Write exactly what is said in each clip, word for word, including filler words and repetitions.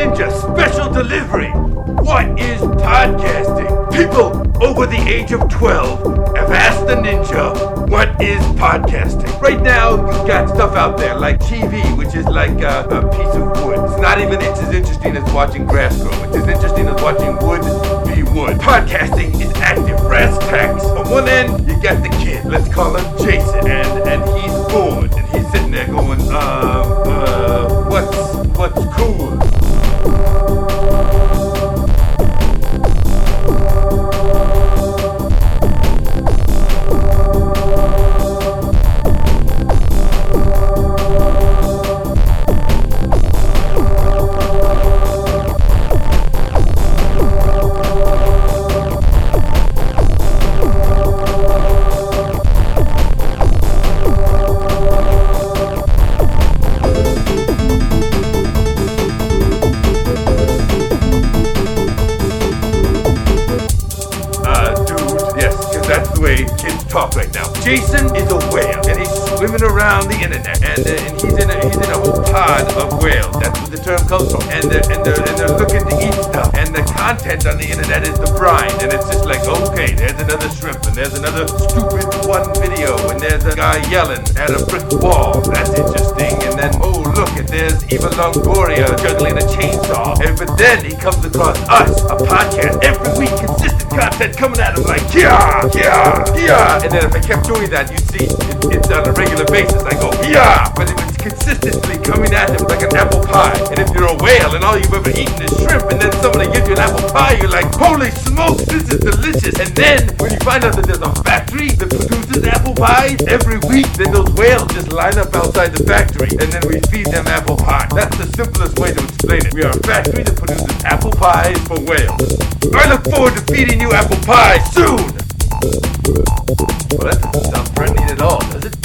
Ninja special delivery. What is podcasting? People over the age of twelve have asked the Ninja, what is podcasting? Right now, you've got stuff out there like T V, which is like a, a piece of wood. It's not even it's as interesting as watching grass grow. It's as interesting as watching wood be wood. Podcasting is active brass tacks. On one end, you got the kid. Let's call him Jason. And and he's bored. And he's sitting there going, uh, uh, what's, what's cool? Talk right now. Jason is a whale, and he's swimming around the internet, and, uh, and he's in a he's in a whole pod of whales. That's where the term comes from. And they're, and they're and they're looking to eat stuff, and the content on the internet is the brine, and it's just like, okay, there's another shrimp, and there's another stupid one video, and there's a guy yelling at a brick wall. That's interesting. And then oh look, and there's Eva Longoria juggling a chainsaw. And but then he comes across us, a podcast every week, consistent content coming at him like yeah, yeah, yeah. And then if I kept doing that, you'd see it, it's on a regular basis. I go, yeah, but it was consistently coming at him like an apple pie. And if you're a whale and all you've ever eaten is shrimp, and then somebody gives you an apple pie, you're like, holy smokes, this is delicious. And then when you find out that there's a factory that produces apple pies every week, then those whales just line up outside the factory, and then we feed them apple pie. That's the simplest way to explain it. We are a factory that produces apple pies for whales. I look forward to feeding you apple pie soon. Well, that doesn't sound friendly at all, does it?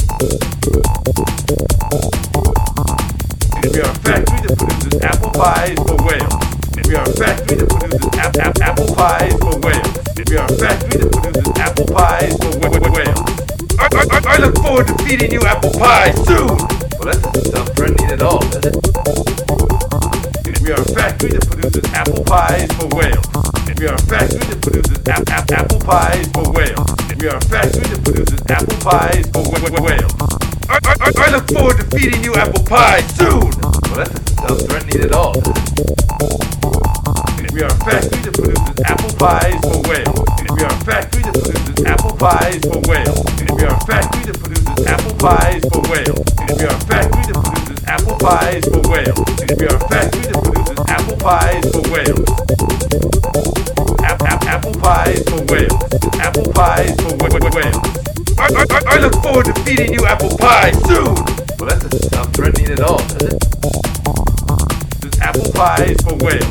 We are a factory that produces apple pies for whales. We are a factory that produces ap- ap- apple pies for whales. We are a factory that produces apple pies for w- w- whales. I-, I-, I look forward to feeding you apple pie soon. Well, that doesn't sound friendly at all, does it? We are a factory that produces apple pies for whales. We are a factory that produces ap- ap- apple pies for whales. We are a factory that produces apple pies for w- w- whales. I-, I-, I look forward to feeding you apple pie soon. Well, that doesn't sound threatening at all, does it? We are a factory that produces apple pies for whales. We are a factory that produces apple pies for whales. We are a factory that produces apple pies for whales. We are a factory that produces apple pies for whales. We are a factory that produces apple pies for whales. App, app, apple pies for whales. Apple pies for w- w- whales. I, I, I look forward to feeding you apple pie soon. Well, that doesn't sound threatening at all, does it? There's apple pies for whales.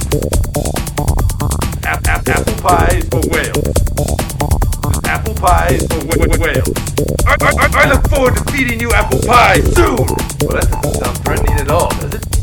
App, app, apple pies for whales. There's apple pies for w- w- whales. I, I, I look forward to feeding you apple pie soon. Well, that doesn't sound threatening at all, does it?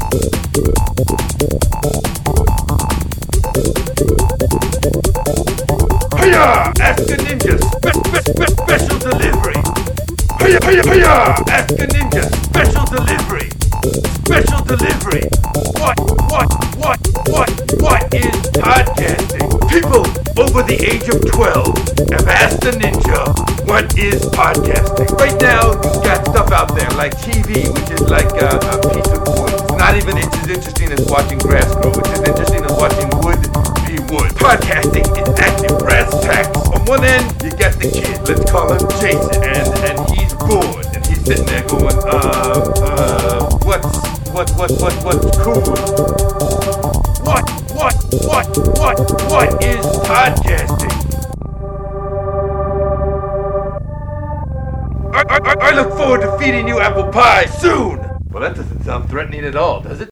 Hiya! Ask a Ninja spe- spe- spe- special delivery. Hiya! Hiya! Hiya! Ask a Ninja special delivery. Special delivery. What? What? What? What? What is podcasting? People over the age of twelve have asked the Ninja, what is podcasting? Right now, you've got stuff out there like T V, which is like a, a piece of wood. It's not even it's as interesting as watching grass grow. It's as interesting as watching wood be wood. Podcasting is active brass tacks. On one end, you got the kid. Let's call him Jason, and and he's bored, and he's sitting there going, uh, uh, what's what what what what's cool? What what what what what is podcasting? I, I, I look forward to feeding you apple pie soon. Well, that doesn't sound threatening at all, does it?